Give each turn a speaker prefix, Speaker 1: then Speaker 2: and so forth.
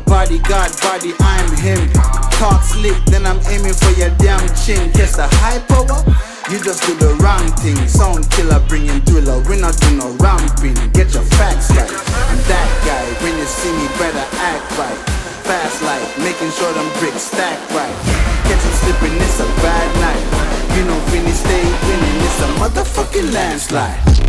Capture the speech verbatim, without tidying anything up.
Speaker 1: bodyguard body, I'm him. Talk slick, then I'm aiming for your damn chin. Guess the high power, you just do the wrong thing. Sound killer, bringing thriller, we not do no ramping. Get your facts right, I'm that guy. When you see me, better act right. Fast life, making sure them bricks stack right. Catch you slipping, it's a bad night. You know Vinny stay winning, it's a motherfucking landslide.